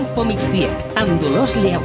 Info Migdia, amb Dolors Lleu.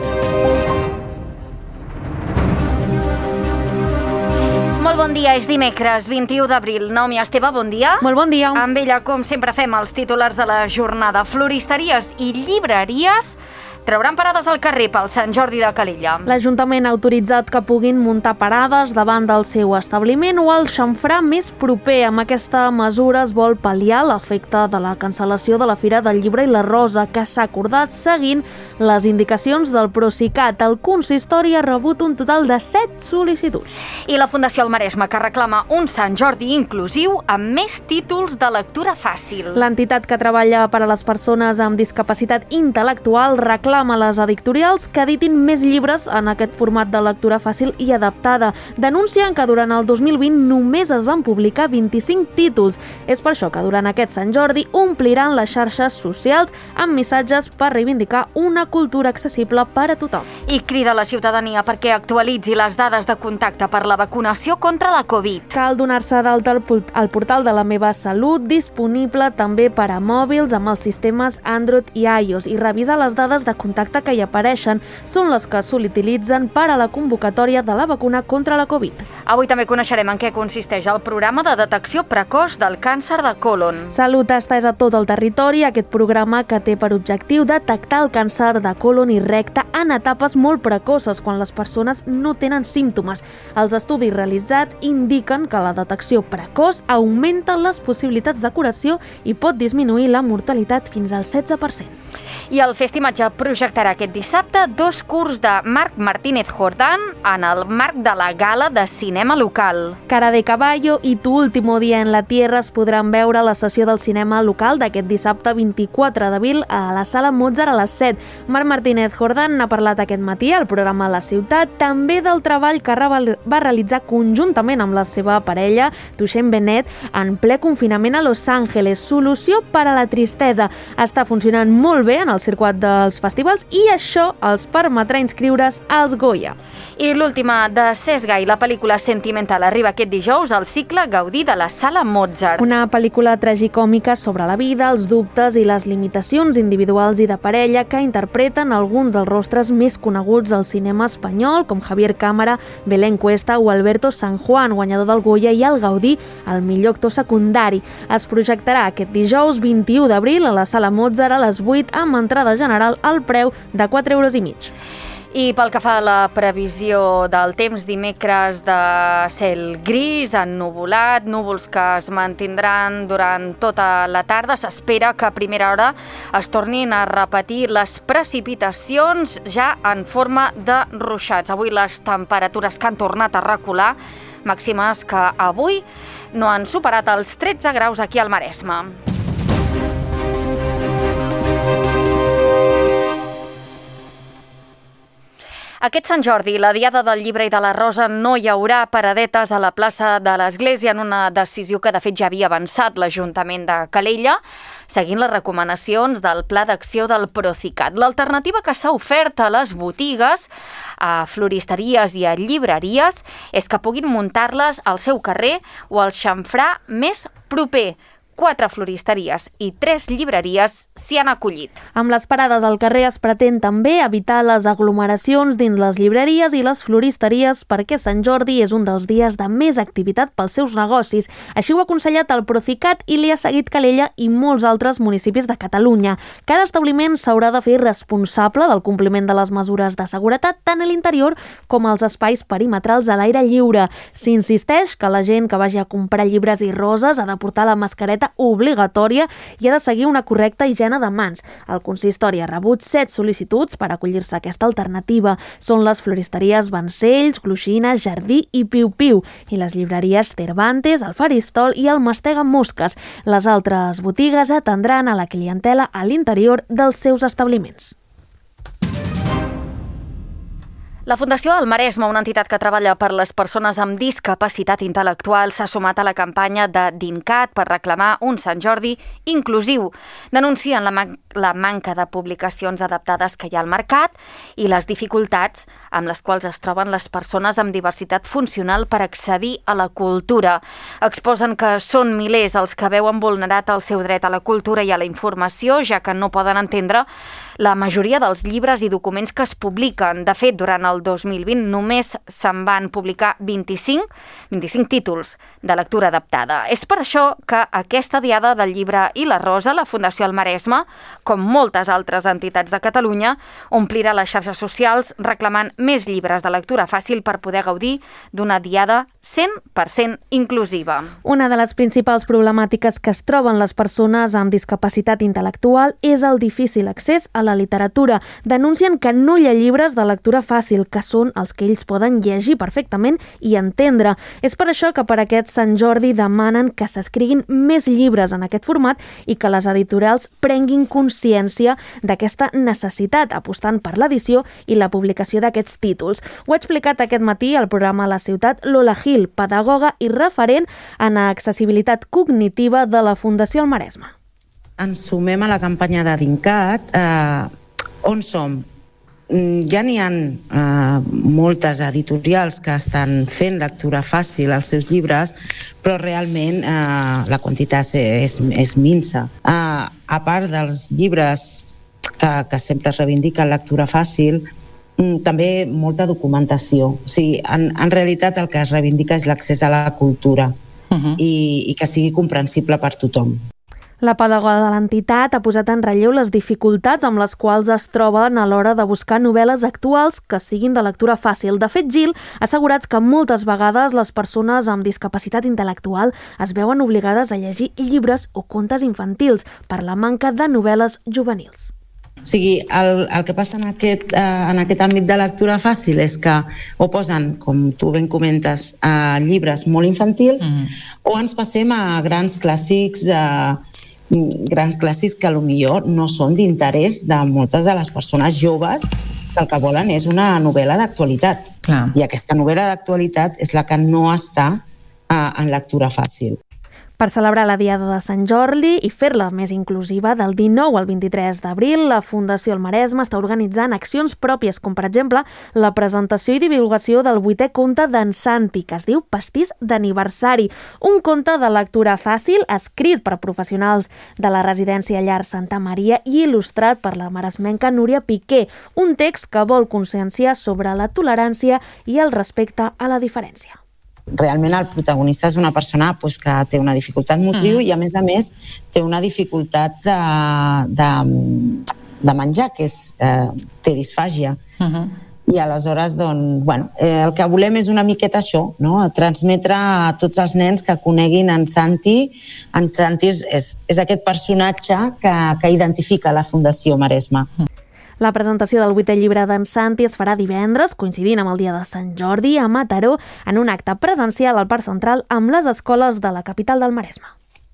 Molt bon dia, és dimecres 21 d'abril. Naomi Esteve, bon dia. Molt bon dia. Amb ella, com sempre fem, els titulars de la jornada. Floristeries i llibreries trauran parades al carrer pel Sant Jordi de Calella. L'Ajuntament ha autoritzat que puguin muntar parades davant del seu establiment o al xamfrà més proper. Amb aquesta mesura es vol pal·liar l'efecte de la cancel·lació de la Fira del Llibre i la Rosa, que s'ha acordat seguint les indicacions del Procicat. El consistori ha rebut un total de 7 sol·licituds. I la Fundació El Maresme, que reclama un Sant Jordi inclusiu amb més títols de lectura fàcil. L'entitat que treballa per a les persones amb discapacitat intel·lectual reclama a les editorials que editin més llibres en aquest format de lectura fàcil i adaptada. Denuncien que durant el 2020 només es van publicar 25 títols. És per això que durant aquest Sant Jordi ompliran les xarxes socials amb missatges per reivindicar una cultura accessible per a tothom. I crida a la ciutadania perquè actualitzi les dades de contacte per la vacunació contra la Covid. Cal donar-se d'alta al portal de La Meva Salut, disponible també per a mòbils amb els sistemes Android i iOS, i revisar les dades de contacte que hi apareixen. Són les que s'utilitzen per a la convocatòria de la vacuna contra la Covid. Avui també coneixerem en què consisteix el programa de detecció precoç del càncer de còlon. Salut està a tot el territori, aquest programa que té per objectiu detectar el càncer de còlon i recte en etapes molt precoces, quan les persones no tenen símptomes. Els estudis realitzats indiquen que la detecció precoç augmenta les possibilitats de curació i pot disminuir la mortalitat fins al 16%. I el Festimatge projectarà aquest dissabte 2 curts de Marc Martínez Jordán en el marc de la gala de cinema local. Cara de caballo i Tu último día en la tierra es podran veure a la sessió del cinema local d'aquest dissabte 24 d'abril a la Sala Mozart a les 7. Marc Martínez Jordán n'ha parlat aquest matí al programa La Ciutat, també del treball que va realitzar conjuntament amb la seva parella, Tuixen Benet, en ple confinament a Los Angeles. Solució per a la tristesa. Està funcionant molt bé en el circuit dels festivals i això els permetrà inscriure's als Goya. I l'última de Cesc Gai, la pel·lícula Sentimental, arriba aquest dijous al cicle Gaudí de la Sala Mozart. Una pel·lícula tragicòmica sobre la vida, els dubtes i les limitacions individuals i de parella que interpreten alguns dels rostres més coneguts del cinema espanyol, com Javier Cámara, Belén Cuesta o Alberto San Juan, guanyador del Goya i el Gaudí al millor actor secundari. Es projectarà aquest dijous 21 d'abril a la Sala Mozart a les 8 amb entrada general al preu de 4,5 €. I pel que fa a la previsió del temps, dimecres de cel gris, ennuvolat, núvols que es mantindran durant tota la tarda. S'espera que a primera hora es tornin a repetir les precipitacions ja en forma de ruixats. Avui les temperatures que han tornat a recular, màximes que avui no han superat els 13 graus aquí al Maresme. Aquest Sant Jordi, la Diada del Llibre i de la Rosa, no hi haurà paradetes a la plaça de l'Església, en una decisió que de fet ja havia avançat l'Ajuntament de Calella, seguint les recomanacions del Pla d'Acció del Procicat. L'alternativa que s'ha ofert a les botigues, a floristeries i a llibreries, és que puguin muntar-les al seu carrer o al xamfrà més proper. 4 floristeries i 3 llibreries s'hi han acollit. Amb les parades al carrer es pretén també evitar les aglomeracions dins les llibreries i les floristeries, perquè Sant Jordi és un dels dies de més activitat pels seus negocis. Així ho ha aconsellat el Procicat i li ha seguit Calella i molts altres municipis de Catalunya. Cada establiment s'haurà de fer responsable del compliment de les mesures de seguretat tant a l'interior com als espais perimetrals a l'aire lliure. S'insisteix que la gent que vagi a comprar llibres i roses ha de portar la mascareta obligatòria i ha de seguir una correcta higiene de mans. El consistori ha rebut 7 sol·licituds per acollir-se a aquesta alternativa. Són les floristeries Vancells, Gluixines, Jardí i Piu Piu, i les llibreries Cervantes, el Faristol i el Mastega Mosques. Les altres botigues atendran a la clientela a l'interior dels seus establiments. La Fundació El Maresme, una entitat que treballa per les persones amb discapacitat intel·lectual, s'ha sumat a la campanya de DINCAT per reclamar un Sant Jordi inclusiu. Denuncien la manca de publicacions adaptades que hi ha al mercat i les dificultats amb les quals es troben les persones amb diversitat funcional per accedir a la cultura. Exposen que són milers els que veuen vulnerat el seu dret a la cultura i a la informació, ja que no poden entendre la majoria dels llibres i documents que es publiquen. De fet, durant el 2020 només se'n van publicar 25 títols de lectura adaptada. És per això que aquesta Diada del Llibre i la Rosa, la Fundació El Maresme, com moltes altres entitats de Catalunya, omplirà les xarxes socials reclamant més llibres de lectura fàcil per poder gaudir d'una diada 100% inclusiva. Una de les principals problemàtiques que es troben les persones amb discapacitat intel·lectual és el difícil accés a la literatura. Denuncien que no hi ha llibres de lectura fàcil, que són els que ells poden llegir perfectament i entendre. És per això que per aquest Sant Jordi demanen que s'escriguin més llibres en aquest format i que les editorials prenguin consciència d'aquesta necessitat, apostant per l'edició i la publicació d'aquests títols. Ho ha explicat aquest matí al programa La Ciutat Lola Gil, pedagoga i referent en accessibilitat cognitiva de la Fundació El Maresme. Ens sumem a la campanya de Dincat. On som? Ja n'hi ha moltes editorials que estan fent lectura fàcil als seus llibres, però realment la quantitat és minsa. A part dels llibres que sempre es reivindiquen lectura fàcil, també molta documentació. O sigui, en realitat el que es reivindica és l'accés a la cultura i que sigui comprensible per tothom. La pedagoga de l'entitat ha posat en relleu les dificultats amb les quals es troben a l'hora de buscar novel·les actuals que siguin de lectura fàcil. De fet, Gil ha assegurat que moltes vegades les persones amb discapacitat intel·lectual es veuen obligades a llegir llibres o contes infantils per la manca de novel·les juvenils. O sigui, el que passa en aquest àmbit de lectura fàcil és que o posen, com tu ben comentes, llibres molt infantils o ens passem a grans clàssics que potser no són d'interès de moltes de les persones joves que el que volen és una novel·la d'actualitat. Clar. I aquesta novel·la d'actualitat és la que no està en lectura fàcil. Per celebrar la Diada de Sant Jordi i fer-la més inclusiva, del 19 al 23 d'abril, la Fundació El Maresme està organitzant accions pròpies, com per exemple la presentació i divulgació del 8è conte d'en Santi, que es diu Pastís d'aniversari, un conte de lectura fàcil escrit per professionals de la residència Llar Santa Maria i il·lustrat per la maresmenca Núria Piqué, un text que vol conscienciar sobre la tolerància i el respecte a la diferència. Realment el protagonista és una persona que té una dificultat motriu i a més té una dificultat de menjar, que té disfàgia. I aleshores el que volem és una miqueta això, transmetre a tots els nens que coneguin en Santi. En Santi és aquest personatge que identifica la Fundació Maresme. La presentació del 8è llibre d'en Santi es farà divendres, coincidint amb el dia de Sant Jordi, a Mataró, en un acte presencial al Parc Central amb les escoles de la capital del Maresme.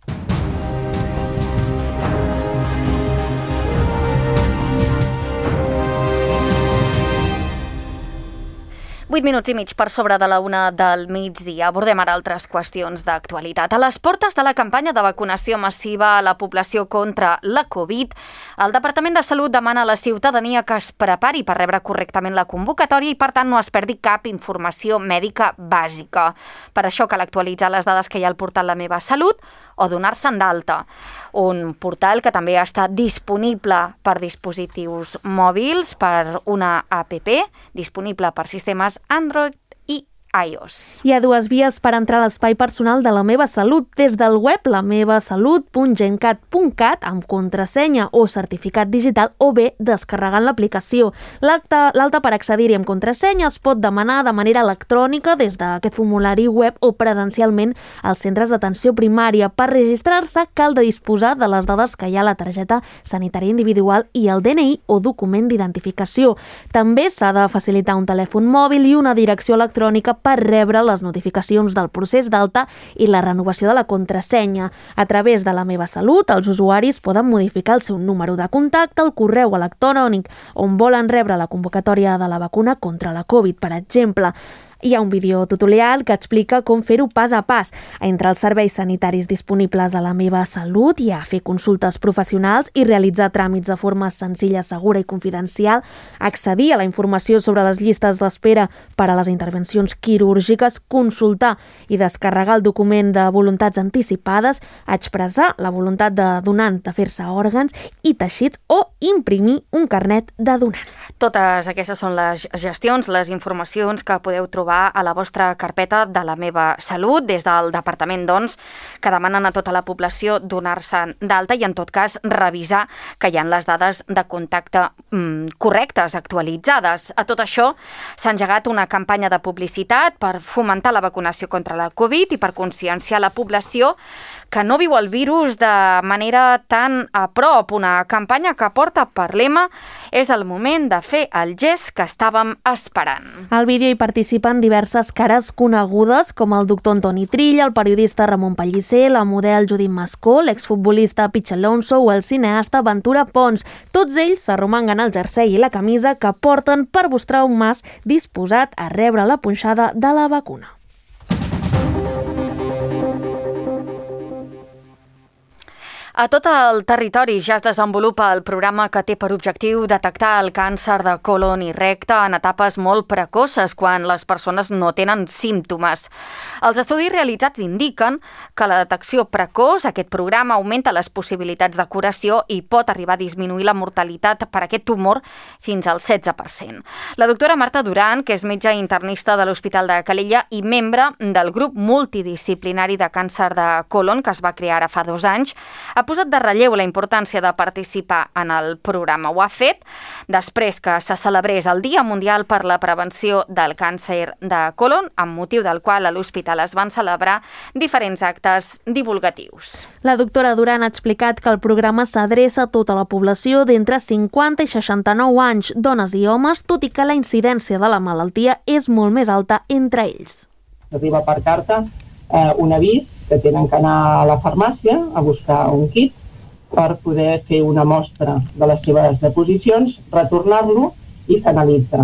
8 minuts i mig per sobre de la 1 del migdia. Abordem ara altres qüestions d'actualitat. A les portes de la campanya de vacunació massiva a la població contra la Covid, el Departament de Salut demana a la ciutadania que es prepari per rebre correctament la convocatòria i, per tant, no es perdi cap informació mèdica bàsica. Per això cal actualitzar les dades que hi ha al portal La Meva Salut o donar-se'n d'alta. Un portal que també està disponible per dispositius mòbils, per una app disponible per sistemes Android i iOS. Hi ha dues vies per entrar a l'espai personal de La Meva Salut, des del web lamevasalut.gencat.cat amb contrasenya o certificat digital, o bé descarregant l'aplicació. L'alta per accedir-hi amb contrasenya es pot demanar de manera electrònica des d'aquest formulari web o presencialment als centres d'atenció primària. Per registrar-se cal de disposar de les dades que hi ha a la targeta sanitària individual i el DNI o document d'identificació. També s'ha de facilitar un telèfon mòbil i una direcció electrònica per rebre les notificacions del procés d'alta i la renovació de la contrasenya. A través de La Meva Salut, els usuaris poden modificar el seu número de contacte, el correu electrònic on volen rebre la convocatòria de la vacuna contra la Covid, per exemple. Hi ha un vídeo tutorial que explica com fer-ho pas a pas. Entre els serveis sanitaris disponibles a La Meva Salut hi ha fer consultes professionals i realitzar tràmits de forma senzilla, segura i confidencial, accedir a la informació sobre les llistes d'espera per a les intervencions quirúrgiques, consultar i descarregar el document de voluntats anticipades, expressar la voluntat de donant de fer-se òrgans i teixits o imprimir un carnet de donant. Totes aquestes són les gestions, les informacions que podeu trobar a la vostra carpeta de La Meva Salut des del departament, doncs, que demanen a tota la població donar-se d'alta i, en tot cas, revisar que hi ha les dades de contacte correctes, actualitzades. A tot això s'ha engegat una campanya de publicitat per fomentar la vacunació contra la Covid i per conscienciar la població que no viu el virus de manera tan a prop. Una campanya que porta per lema "És el moment de fer el gest que estàvem esperant". Al vídeo hi participen diverses cares conegudes com el doctor Antoni Trilla, el periodista Ramon Pellicer, la model Judit Mascó, l'exfutbolista Pitch Alonso o el cineasta Ventura Pons. Tots ells s'arromanguen el jersei i la camisa que porten per mostrar un mas disposat a rebre la punxada de la vacuna. A tot el territori ja es desenvolupa el programa que té per objectiu detectar el càncer de colon i recte en etapes molt precoces, quan les persones no tenen símptomes. Els estudis realitzats indiquen que la detecció precoç, aquest programa, augmenta les possibilitats de curació i pot arribar a disminuir la mortalitat per aquest tumor fins al 16%. La doctora Marta Duran, que és metge internista de l'Hospital de Calella i membre del grup multidisciplinari de càncer de colon que es va crear ara fa 2 anys, ha posat de relleu la importància de participar en el programa. Ho ha fet després que se celebrés el Dia Mundial per la Prevenció del Càncer de Colon, amb motiu del qual a l'hospital es van celebrar diferents actes divulgatius. La doctora Duran ha explicat que el programa s'adreça a tota la població d'entre 50 i 69 anys, dones i homes, tot i que la incidència de la malaltia és molt més alta entre ells. Arriba per carta un avís que tenen que anar a la farmàcia a buscar un kit per poder fer una mostra de les seves deposicions, retornar-lo i s'analitza.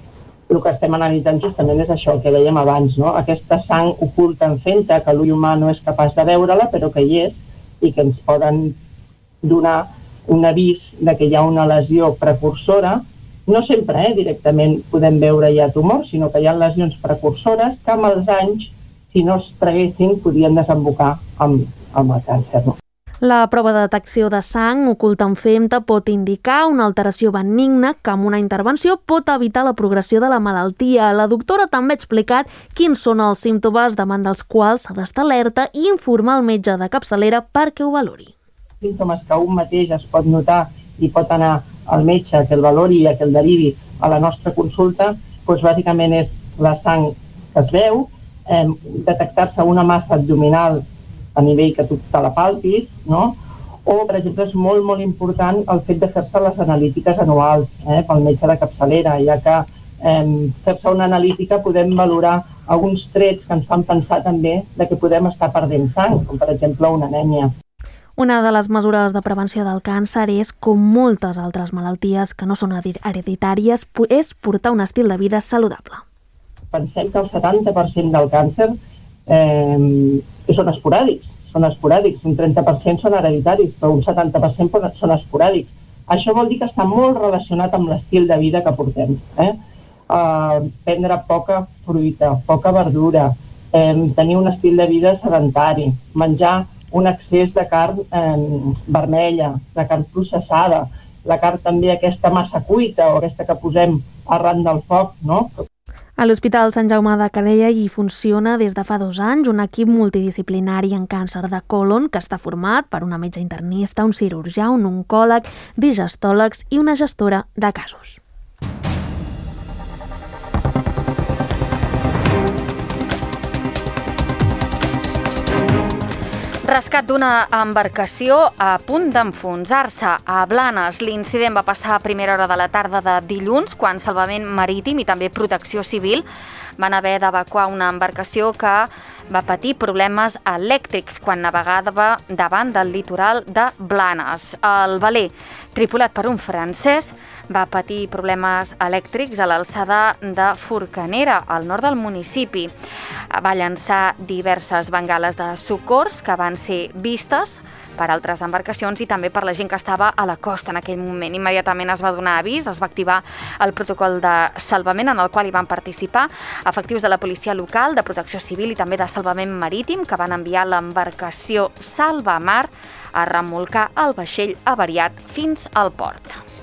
El que estem analitzant justament és això, el que dèiem abans, no? Aquesta sang oculta en fenta que l'ull humà no és capaç de veure-la, però que hi és i que ens poden donar un avís de que hi ha una lesió precursora. No sempre directament podem veure ja tumor, sinó que hi ha lesions precursores que amb els anys, si no es traguessin, podien desembocar amb el càncer. La prova de detecció de sang oculta en femta pot indicar una alteració benigna que amb una intervenció pot evitar la progressió de la malaltia. La doctora també ha explicat quins són els símptomes davant dels quals s'ha d'estar alerta i informar el metge de capçalera perquè ho valori. Símptomes que un mateix es pot notar i pot anar al metge que el valori i que el derivi a la nostra consulta, doncs bàsicament és la sang que es veu, detectar-se una massa abdominal a nivell que tu te la palpis, no? O, per exemple, és molt, molt important el fet de fer-se les analítiques anuals pel metge de capçalera, ja que fer-se una analítica podem valorar alguns trets que ens fan pensar també que podem estar perdent sang, com per exemple una anèmia. Una de les mesures de prevenció del càncer és, com moltes altres malalties que no són hereditàries, és portar un estil de vida saludable. Pensem que el 70% del càncer són esporàdics, un 30% són hereditaris, però un 70% són esporàdics. Això vol dir que està molt relacionat amb l'estil de vida que portem. Prendre poca fruita, poca verdura, tenir un estil de vida sedentari, menjar un excés de carn vermella, de carn processada, la carn també aquesta massa cuita o aquesta que posem arran del foc, no? A l'Hospital Sant Jaume de Calella hi funciona des de fa 2 anys un equip multidisciplinari en càncer de colon que està format per una metge internista, un cirurgià, un oncòleg, digestòlegs i una gestora de casos. Rescat d'una embarcació a punt d'enfonsar-se a Blanes. L'incident va passar a primera hora de la tarda de dilluns, quan Salvament Marítim i també Protecció Civil van haver d'evacuar una embarcació que va patir problemes elèctrics quan navegava davant del litoral de Blanes. El veler, tripulat per un francès, va patir problemes elèctrics a l'alçada de Forcanera, al nord del municipi. Va llançar diverses bengales de socors que van ser vistes per altres embarcacions i també per la gent que estava a la costa en aquell moment. Immediatament es va donar avís, es va activar el protocol de salvament en el qual hi van participar efectius de la policia local, de protecció civil i també de salvament marítim, que van enviar l'embarcació Salvamar a remolcar el vaixell avariat fins al port.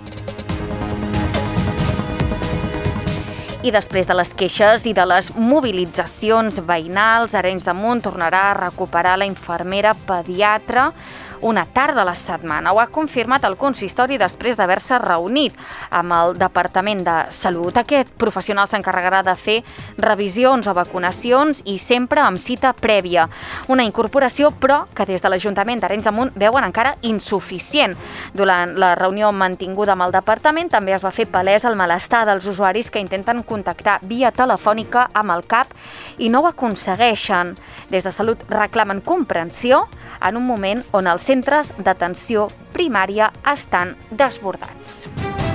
I després de les queixes i de les mobilitzacions veïnals, Arenys de Munt tornarà a recuperar la infermera pediatra una tarda a la setmana. Ho ha confirmat el consistori després d'haver-se reunit amb el Departament de Salut. Aquest professional s'encarregarà de fer revisions o vacunacions i sempre amb cita prèvia. Una incorporació, però, que des de l'Ajuntament d'Arenys de Munt veuen encara insuficient. Durant la reunió mantinguda amb el departament també es va fer palès el malestar dels usuaris que intenten contactar via telefònica amb el CAP i no ho aconsegueixen. Des de Salut reclamen comprensió en un moment on els centres d'atenció primària estan desbordats.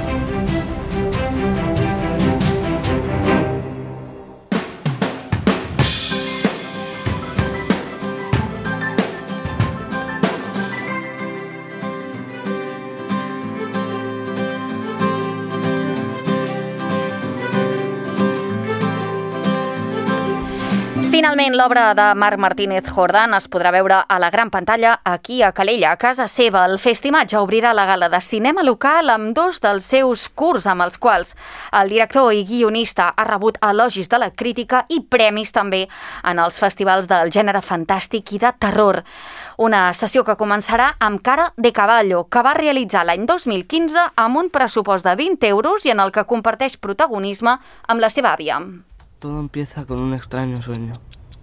Finalment, l'obra de Marc Martínez Jordán es podrà veure a la gran pantalla aquí a Calella, a casa seva. El Festimatge obrirà la gala de cinema local amb dos dels seus curts, amb els quals el director i guionista ha rebut elogis de la crítica i premis també en els festivals del gènere fantàstic i de terror. Una sessió que començarà amb Cara de Caballo, que va realitzar l'any 2015 amb un pressupost de 20 euros i en el que comparteix protagonisme amb la seva àvia. Todo empieza con un extraño sueño.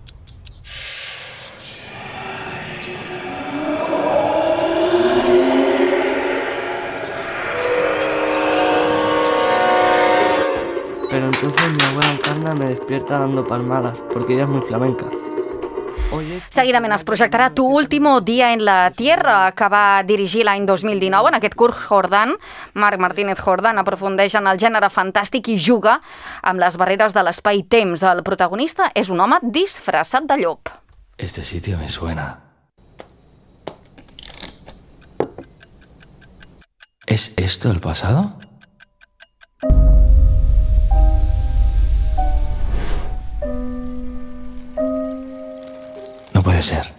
Pero entonces mi abuela Encarna me despierta dando palmadas, porque ella es muy flamenca. Seguidament es projectarà Tu último día en la Tierra, que va dirigir l'any 2019. En aquest curt, Jordán, Marc Martínez Jordán, aprofundeix en el gènere fantàstic i juga amb les barreres de l'espai-temps. El protagonista és un home disfressat de llop. Este sitio me suena. ¿Es esto el pasado? No puede ser.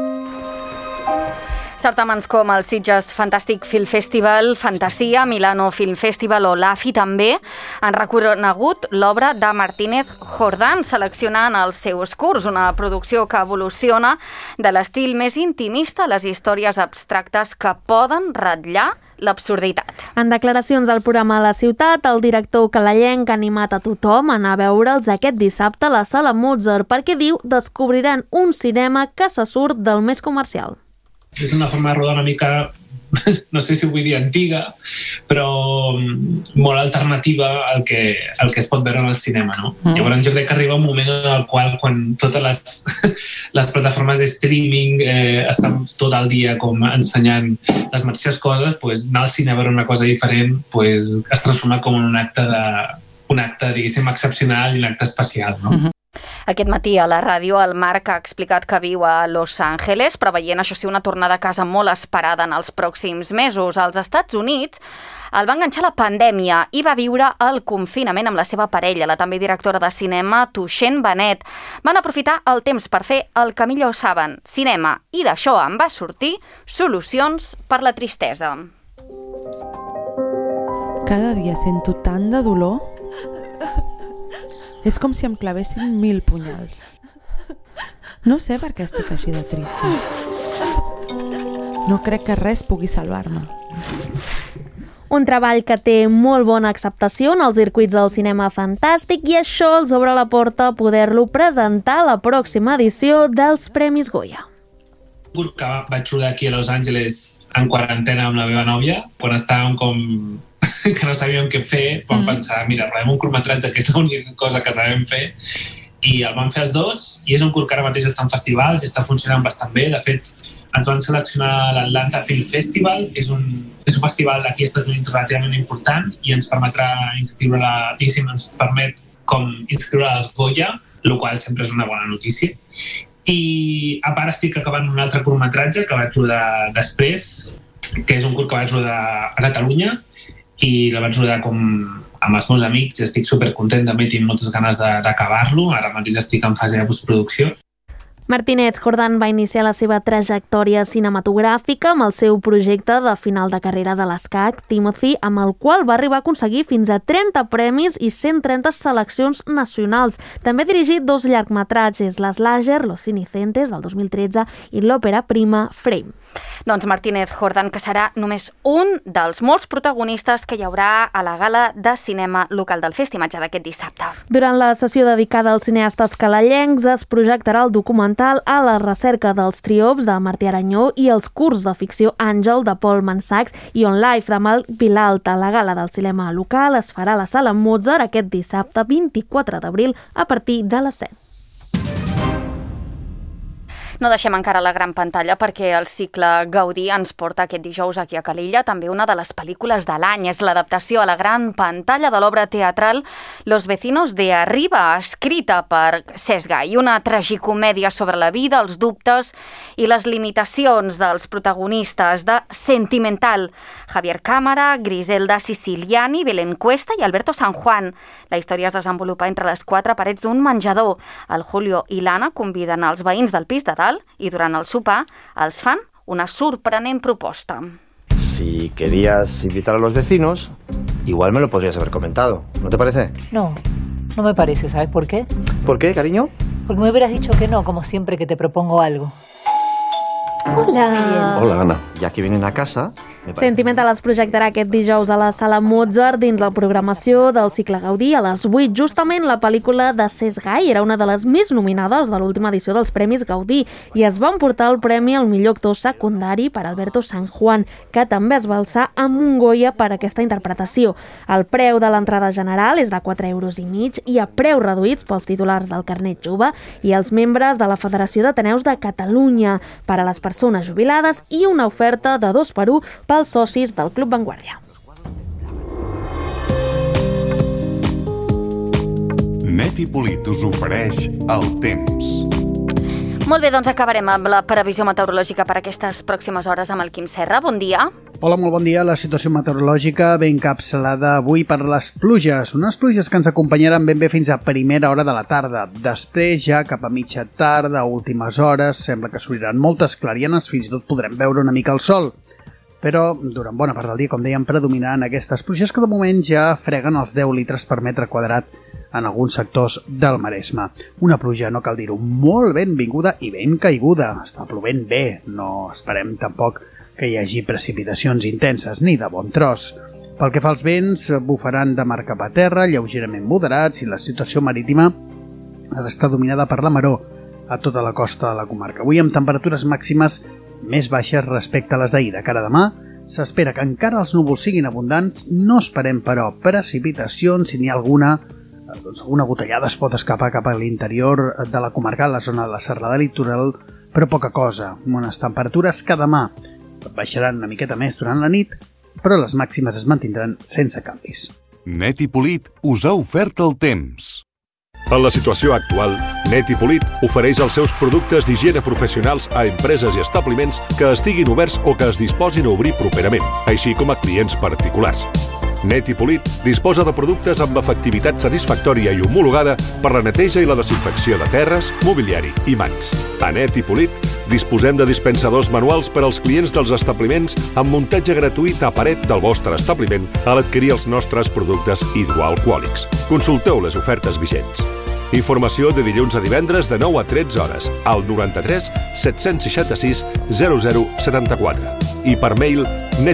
Certàmens com el Sitges Fantastic Film Festival, Fantasia, Milano Film Festival o l'AFI també han reconegut l'obra de Martínez Jordán, seleccionant els seus curts, una producció que evoluciona de l'estil més intimista a les històries abstractes que poden ratllar l'absurditat. En declaracions al programa La Ciutat, el director calellenc ha animat a tothom a anar a veure'ls aquest dissabte a la Sala Mozart perquè diu descobriran un cinema que se surt del més comercial. És una forma de rodar una mica, no sé si vull dir antiga, però molt alternativa al que es pot veure en el cinema, no? Llavors jo crec que arriba un moment en el qual quan totes les plataformes de streaming estan tot el dia com ensenyant les mateixes coses, pues, anar al cine a veure una cosa diferent pues, es transforma com en un acte diguéssim, excepcional i un acte especial, no? Aquest matí a la ràdio el Marc ha explicat que viu a Los Angeles, preveient, això sí, una tornada a casa molt esperada en els pròxims mesos. Als Estats Units el va enganxar la pandèmia i va viure el confinament amb la seva parella, la també directora de cinema, Tuixén Benet. Van aprofitar el temps per fer el que millor saben, cinema, i d'això en va sortir Solucions per la tristesa. Cada dia sento tant de dolor. És com si em clavessin 1000 punyals. No sé per què estic així de trista. No crec que res pugui salvar-me. Un treball que té molt bona acceptació en els circuits del cinema fantàstic i això els obre la porta a poder-lo presentar a la pròxima edició dels Premis Goya. Que vaig rodar aquí a Los Angeles en quarantena amb la meva nòvia, quan estàvem com que no sabíem què fer, vam pensar, mira, rodem un curtmetratge, que és l'única cosa que sabem fer, i el vam fer els dos, i és un curt que ara mateix està en festivals i està funcionant bastant bé. De fet, ens van seleccionar a l'Atlanta Film Festival, que és un festival d'aquí als Estats Units relativament important, i ens permetrà ens permet com inscriure als Goya, el qual sempre és una bona notícia. I a part estic acabant un altre curtmetratge que vaig rodar després, que és un curt que vaig rodar a Catalunya, i la vaig rodar com amb els meus amics, i estic supercontent, també tinc moltes ganes d'acabar-lo. Ara mateix estic en fase de postproducció. Martínez Jordan va iniciar la seva trajectòria cinematogràfica amb el seu projecte de final de carrera de l'escac, Timothy, amb el qual va arribar a aconseguir fins a 30 premis i 130 seleccions nacionals. També ha dirigit 2 llargmetratges, l'Slager, Los Inocentes, del 2013, i l'òpera prima Frame. Doncs Martínez Jordan, que serà només un dels molts protagonistes que hi haurà a la gala de cinema local del Festimatge d'aquest dissabte. Durant la sessió dedicada als cineastes calallencs es projectarà el documental A la recerca dels triomfs de Martí Aranyó i els curts de ficció Àngel de Paul Mansachs i On Life de Marc Vilalta. La gala del cinema local es farà a la Sala Mozart aquest dissabte 24 d'abril a partir de les 7. No deixem encara la gran pantalla perquè el cicle Gaudí ens porta aquest dijous aquí a Calella també una de les pel·lícules de l'any. És l'adaptació a la gran pantalla de l'obra teatral Los vecinos de arriba, escrita per Cesc Gai, una tragicomèdia sobre la vida, els dubtes i les limitacions dels protagonistes de Sentimental. Javier Cámara, Griselda Siciliani, Belén Cuesta i Alberto San Juan. La història es desenvolupa entre les 4 parets d'un menjador. El Julio i l'Anna conviden els veïns del pis de dalt i durant el sopar els fan una sorprenent proposta. Si querías invitar a los vecinos, igual me lo podrías haber comentado, ¿no te parece? No me parece, ¿sabes por qué? ¿Por qué, cariño? Porque me hubieras dicho que no, como siempre que te propongo algo. Hola. Hola, Ana. Ya que vienen a casa... Sentimental es projectarà aquest dijous a la Sala Mozart dins la programació del cicle Gaudí a les 8. Justament la pel·lícula de Cesc Gai era una de les més nominades de l'última edició dels Premis Gaudí i es va emportar el premi al millor actor secundari per Alberto San Juan, que també es va alçar amb un Goya per aquesta interpretació. El preu de l'entrada general és de 4,5 € i a preus reduïts pels titulars del carnet jove i els membres de la Federació d'Ateneus de Catalunya per a les persones jubilades i una oferta de 2x1 pels socis del Club Vanguardia. Net i Polit us ofereix el temps. Molt bé, doncs acabarem amb la previsió meteorològica per aquestes pròximes hores amb el Quim Serra. Bon dia. Hola, molt bon dia. La situació meteorològica ben encapçalada avui per les pluges. Unes pluges que ens acompanyaran ben bé fins a primera hora de la tarda. Després, ja cap a mitja tarda, a últimes hores, sembla que s'obriran moltes clarianes, fins i tot podrem veure una mica el sol. Però durant bona part del dia, com dèiem, predominaran aquestes pluges que de moment ja freguen els 10 litres per metre quadrat en alguns sectors del Maresme. Una pluja, no cal dir-ho, molt benvinguda i ben caiguda. Està plovent bé, no esperem tampoc que hi hagi precipitacions intenses ni de bon tros. Pel que fa als vents, bufaran de mar cap a terra, lleugerament moderats, i la situació marítima ha d'estar dominada per la maror a tota la costa de la comarca. Avui amb temperatures màximes més baixes respecte a les d'ahir. De cara a demà, s'espera que encara els núvols siguin abundants, no esperem però precipitacions, si n'hi ha alguna gotellada es pot escapar cap a l'interior de la comarca, a la zona de la serralada litoral, però poca cosa. Unes temperatures que demà baixaran una miqueta més durant la nit, però les màximes es mantindran sense canvis. Net i Polit us ha ofert el temps. En la situació actual, Net i Polit ofereix els seus productes d'higiene professionals a empreses i establiments que estiguin oberts o que es disposin a obrir properament, així com a clients particulars. Net i Polit disposa de productes amb efectivitat satisfactòria i homologada per la neteja i la desinfecció de terres, mobiliari i mans. A Net i Polit disposem de dispensadors manuals per als clients dels establiments amb muntatge gratuït a paret del vostre establiment a l'adquirir els nostres productes hidroalcohòlics. Consulteu les ofertes vigents. Informació de dilluns a divendres de 9 a 13 hores al 93 766 0074 i per mail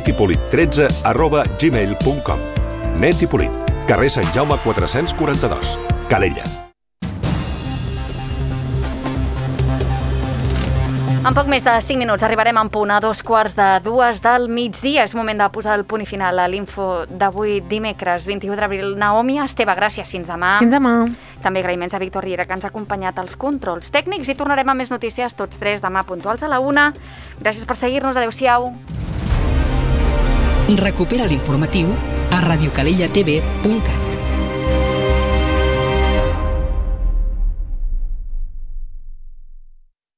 netipolit13@gmail.com. Net i Polit, carrer Sant Jaume 442, Calella. En poc més de 5 minuts arribarem en punt a 2:45 del migdia. És moment de posar el punt i final a l'info d'avui dimecres 21 d'abril. Naomi, Esteve, gràcies. Fins demà. Fins demà. També agraïments a Víctor Riera, que ens ha acompanyat als controls tècnics, i tornarem amb més notícies tots tres demà puntuals a la 1. Gràcies per seguir-nos. Adéu-siau. Recupera l'informatiu a radiocalellatv.cat.